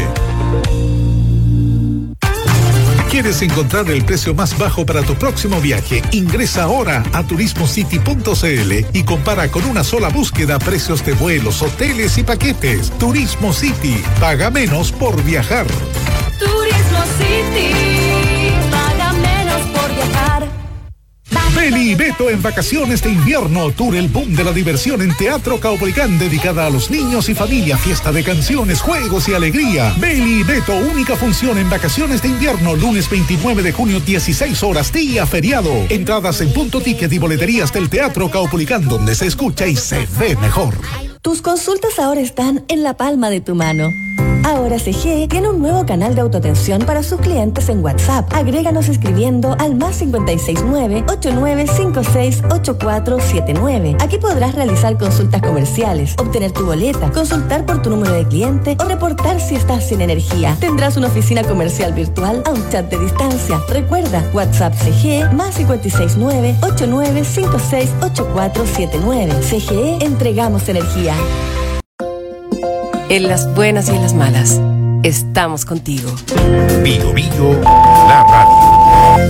¿Quieres encontrar el precio más bajo para tu próximo viaje? Ingresa ahora a turismocity.cl y compara con una sola búsqueda precios de vuelos, hoteles y paquetes. Turismo City. Paga menos por viajar. Turismo City, paga menos por viajar. Beli y Beto en vacaciones de invierno. Tour El Boom de la Diversión en Teatro Caupolicán, dedicada a los niños y familia. Fiesta de canciones, juegos y alegría. Beli y Beto, única función en vacaciones de invierno. Lunes 29 de junio, 16 horas, día feriado. Entradas en Punto Ticket y boleterías del Teatro Caupolicán, donde se escucha y se ve mejor. Tus consultas ahora están en la palma de tu mano. Ahora CGE tiene un nuevo canal de autoatención para sus clientes en WhatsApp. Agréganos escribiendo al +569 8956 8479. Aquí podrás realizar consultas comerciales, obtener tu boleta, consultar por tu número de cliente o reportar si estás sin energía. Tendrás una oficina comercial virtual a un chat de distancia. Recuerda, WhatsApp CGE +569 8956 8479. CGE, entregamos energía. En las buenas y en las malas, estamos contigo. Bio Bio, la radio.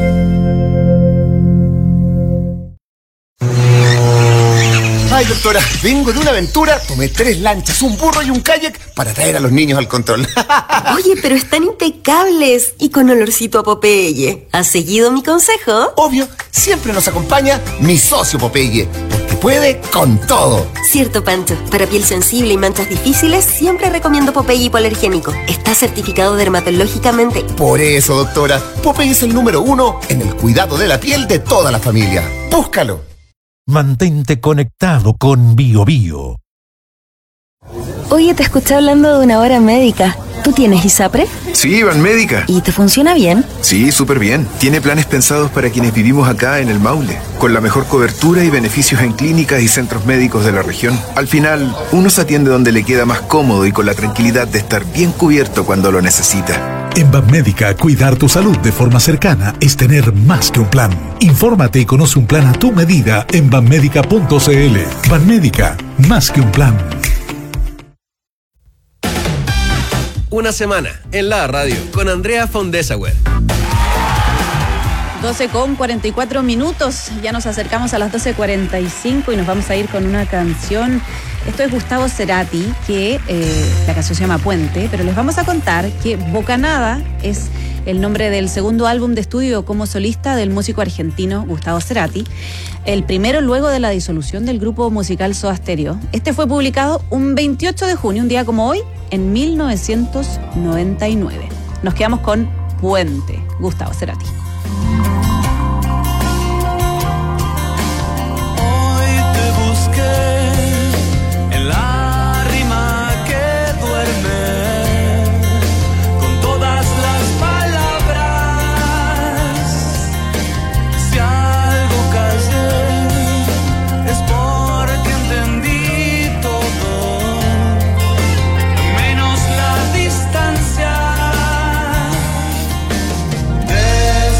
Ay, doctora, vengo de una aventura, tomé 3 lanchas, un burro y un kayak para traer a los niños al control. Oye, pero están impecables y con olorcito a Popeye. ¿Has seguido mi consejo? Obvio, siempre nos acompaña mi socio Popeye, porque puede con todo. Cierto, Pancho. Para piel sensible y manchas difíciles, siempre recomiendo Popeye hipoalergénico. Está certificado dermatológicamente. Por eso, doctora, Popeye es el número 1 en el cuidado de la piel de toda la familia. Búscalo. Mantente conectado con Bio Bio. Oye, te escuché hablando de una hora médica. ¿Tú tienes ISAPRE? Sí, Banmédica. ¿Y te funciona bien? Sí, súper bien. Tiene planes pensados para quienes vivimos acá en el Maule, con la mejor cobertura y beneficios en clínicas y centros médicos de la región. Al final, uno se atiende donde le queda más cómodo y con la tranquilidad de estar bien cubierto cuando lo necesita. En Banmédica, cuidar tu salud de forma cercana es tener más que un plan. Infórmate y conoce un plan a tu medida en banmédica.cl. Banmédica, más que un plan. Una semana en la radio con Andrea von Dessauer. 12:44. Ya nos acercamos a las 12:45 y nos vamos a ir con una canción. Esto es Gustavo Cerati, que la canción se llama Puente, pero les vamos a contar que Bocanada es el nombre del segundo álbum de estudio como solista del músico argentino Gustavo Cerati, el primero luego de la disolución del grupo musical Soda Stereo. Este fue publicado un 28 de junio, un día como hoy, en 1999. Nos quedamos con Puente, Gustavo Cerati. Hoy te busqué en la rima que duerme, con todas las palabras. Si algo callé es porque entendí todo, menos la distancia.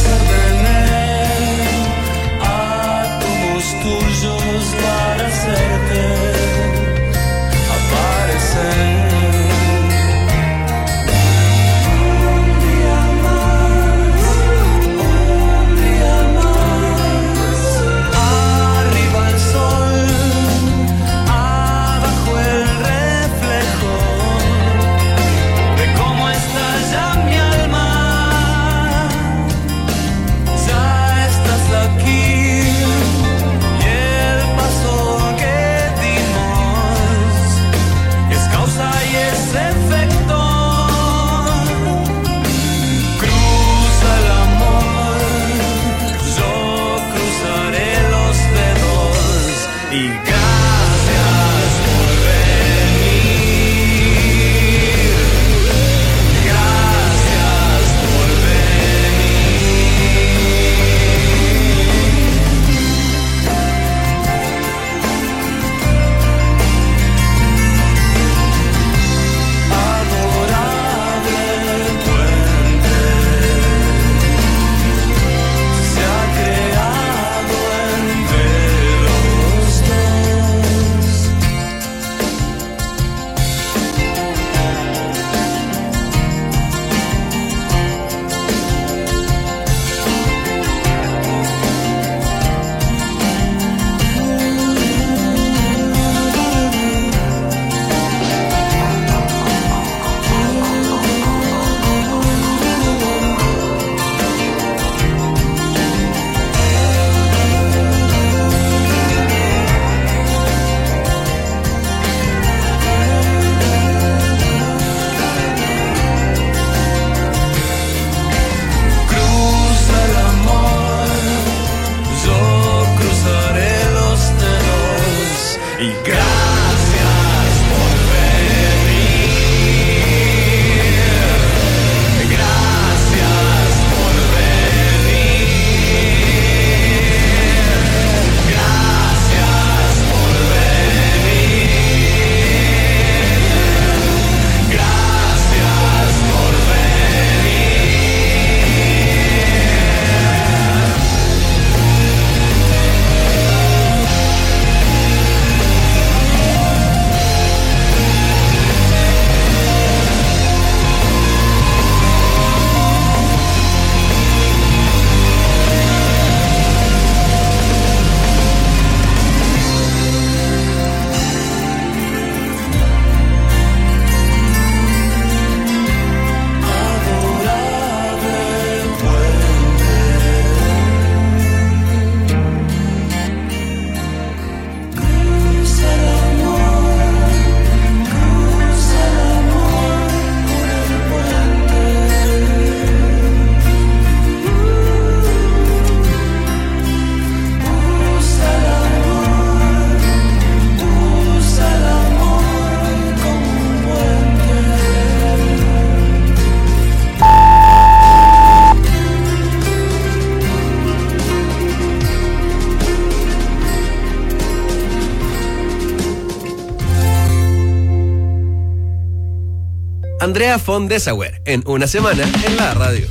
Andrea von Dessauer, en Una Semana en la Radio.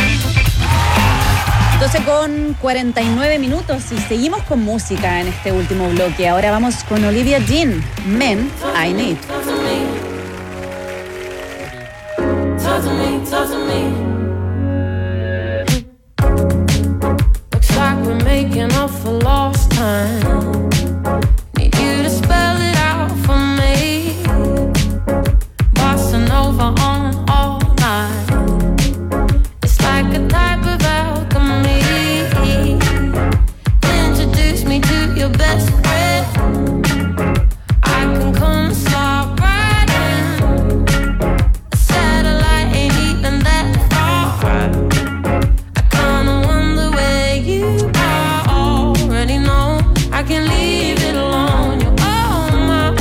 12:49 y seguimos con música en este último bloque. Ahora vamos con Olivia Dean, Men I Need. Talk to me, talk to me. Looks like we're making up for lost time. Need you to spell it out for me. Bossa Nova on all night. It's like a type of alchemy. Introduce me to your best friend. I can come slide right in. A satellite ain't even that far. I kinda wonder where you are. Already know I can leave it alone. You're on my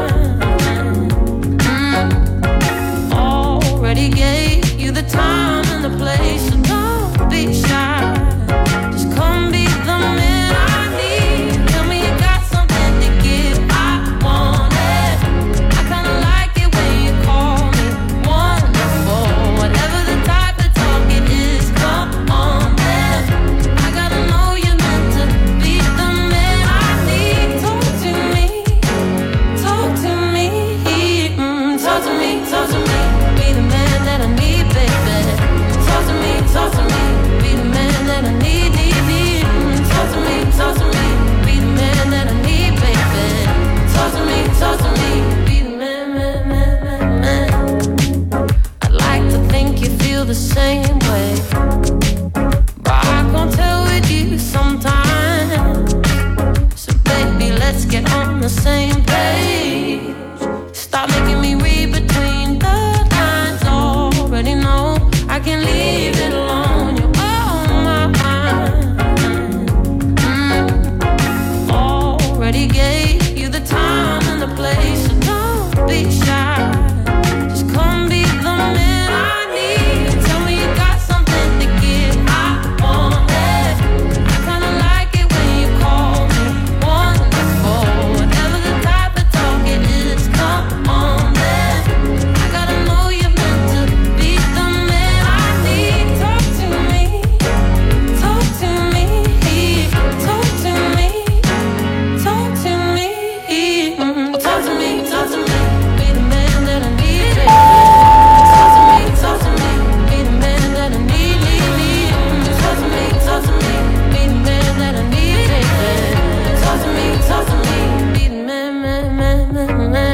mind. Already gave you the time and the place, so don't be shy. Just come be the man I need. Tell me you got something to give. I want it. I kinda like it when you call me wonderful. Whatever the type of talk it is, come on then. I gotta know you're meant to be the man I need. Talk to me, talk to me, talk to me, talk to me. Be the man that I need, baby. Talk to me, talk to me. Be the man that I need, need. Talk to me, talk to me. Be the man that I need, baby. Talk to me, talk to me. Be the man, man, man, man, man. I'd like to think you feel the same way, but I can't tell with you sometimes. So baby, let's get on the same page. Stop making me read between the lines. Already know I can leave it alone. You're on my mind. Already gave you the time and the place, so don't be shy. Just come be the man I need. Tell me you got something to give. I want it. I kinda like it when you call me wonderful. Whatever the type of talk it is, come on then. I gotta know you're meant to be the man I need. Talk to me, talk to me, talk to me, talk to me, talk to me, talk to me. Be the man that I need, baby. Talk to me, talk to me. Be the man that I need, need. Talk to me, talk to me. Be the man that I need, baby. Talk to me, talk to me. Be the man, man, man, man, man.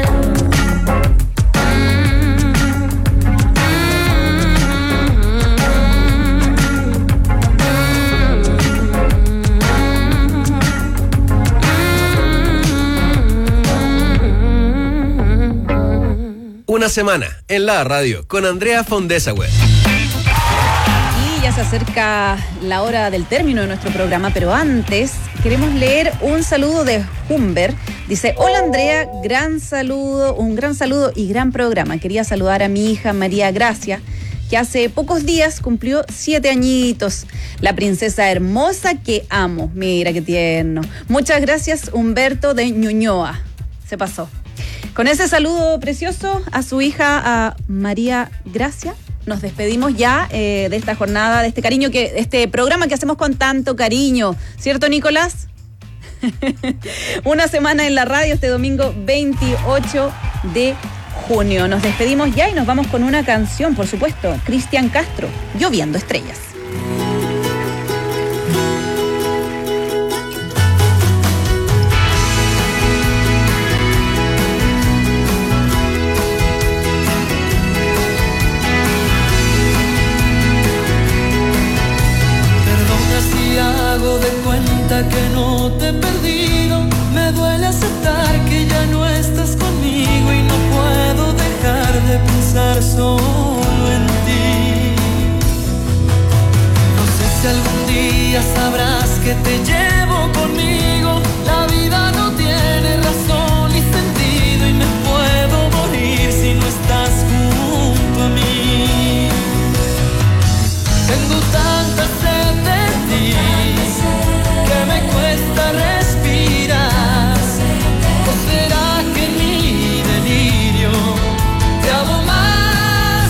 Una Semana en la Radio con Andrea von Dessauer. Y ya se acerca la hora del término de nuestro programa, pero antes queremos leer un saludo de Humber. Dice: hola Andrea, gran saludo, un gran saludo y gran programa. Quería saludar a mi hija María Gracia, que hace pocos días cumplió 7 añitos. La princesa hermosa que amo. Mira qué tierno. Muchas gracias, Humberto de Ñuñoa. Se pasó. Con ese saludo precioso a su hija, a María Gracia, nos despedimos ya de esta jornada, de este cariño, este programa que hacemos con tanto cariño. ¿Cierto, Nicolás? Una semana en la radio este domingo 28 de junio. Nos despedimos ya y nos vamos con una canción, por supuesto. Cristian Castro, Lloviendo Estrellas. Que no te he perdido, me duele aceptar que ya no estás conmigo y no puedo dejar de pensar solo en ti. No sé si algún día sabrás que te llevo conmigo. La vida no tiene razón ni sentido y me puedo morir si no estás junto a mí. Tengo tanta sed de ti que me cuesta respirar. ¿O será que en mi delirio te amo más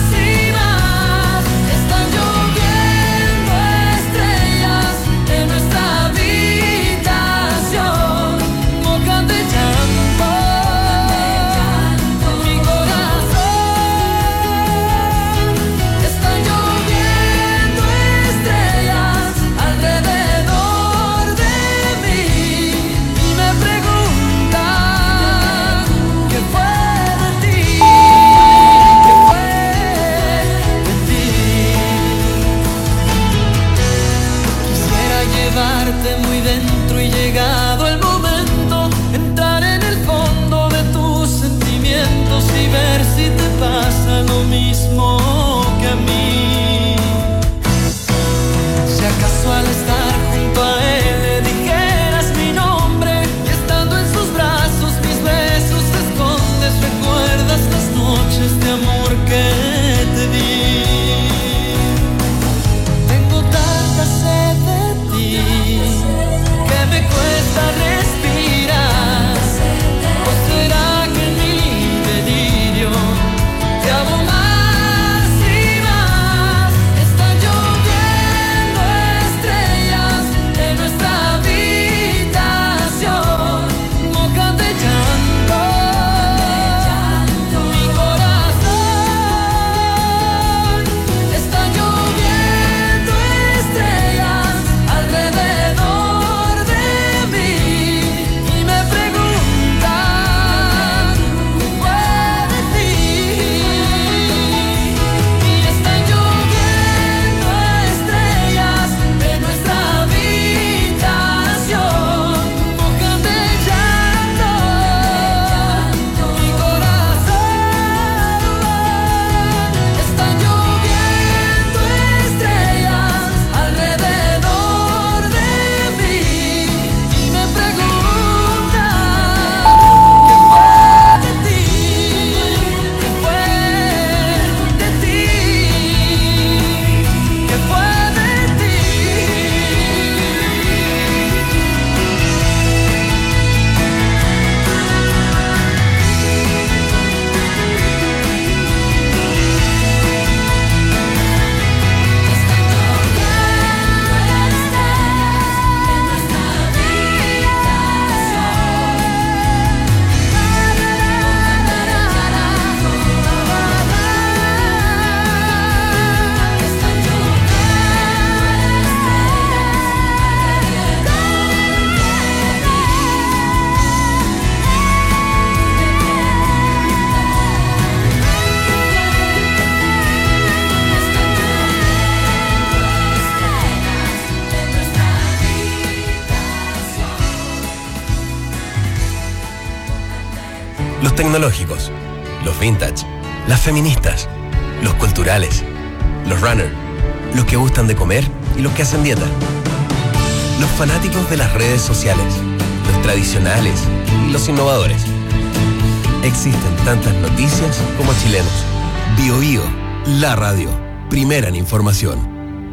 tecnológicos, los vintage, las feministas, los culturales, los runner, los que gustan de comer y los que hacen dieta. Los fanáticos de las redes sociales, los tradicionales y los innovadores. Existen tantas noticias como chilenos. BioBio, la radio, primera en información.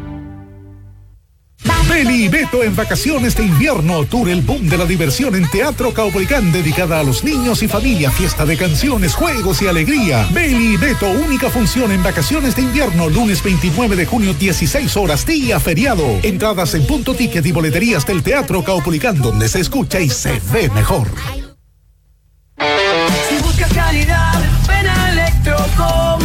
Beli y Beto en vacaciones de invierno. Tour El Boom de la Diversión en Teatro Caupolicán, dedicada a los niños y familia. Fiesta de canciones, juegos y alegría. Beli y Beto, única función en vacaciones de invierno. Lunes 29 de junio, 16 horas, día feriado. Entradas en Punto Ticket y boleterías del Teatro Caupolicán, donde se escucha y se ve mejor. Si buscas calidad, ven a Electrocom.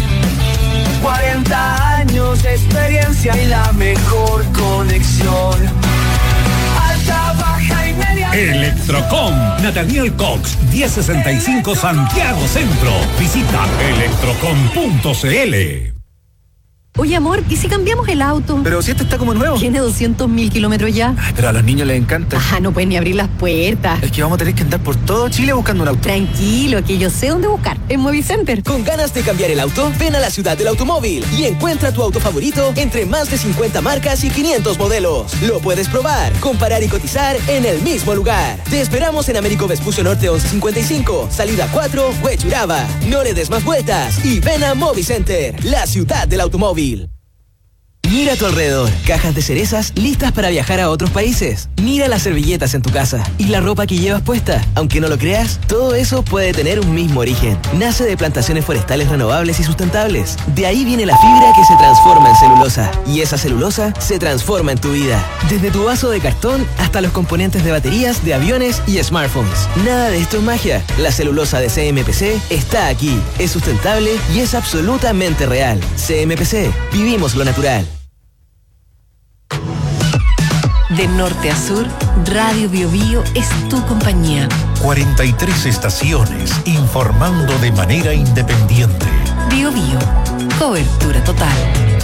40 años de experiencia y la mejor conexión. Alta, baja y media. Electrocom, Nathaniel Cox, 1065 Santiago Centro. Visita electrocom.cl. Oye, amor, ¿y si cambiamos el auto? Pero si este está como nuevo. Tiene 200.000 kilómetros ya. Ay, pero a los niños les encanta. Ajá, no pueden ni abrir las puertas. Es que vamos a tener que andar por todo Chile buscando un auto. Tranquilo, que yo sé dónde buscar. En Movicenter. ¿Con ganas de cambiar el auto? Ven a la ciudad del automóvil y encuentra tu auto favorito entre más de 50 marcas y 500 modelos. Lo puedes probar, comparar y cotizar en el mismo lugar. Te esperamos en Américo Vespucio Norte 1155, salida 4, Huechuraba. No le des más vueltas y ven a Movicenter, la ciudad del automóvil. Mira a tu alrededor, cajas de cerezas listas para viajar a otros países. Mira las servilletas en tu casa y la ropa que llevas puesta. Aunque no lo creas, todo eso puede tener un mismo origen. Nace de plantaciones forestales renovables y sustentables. De ahí viene la fibra que se transforma en celulosa. Y esa celulosa se transforma en tu vida. Desde tu vaso de cartón hasta los componentes de baterías, de aviones y smartphones. Nada de esto es magia. La celulosa de CMPC está aquí. Es sustentable y es absolutamente real. CMPC, vivimos lo natural. De norte a sur, Radio BioBio es tu compañía. 43 estaciones informando de manera independiente. BioBio, cobertura total.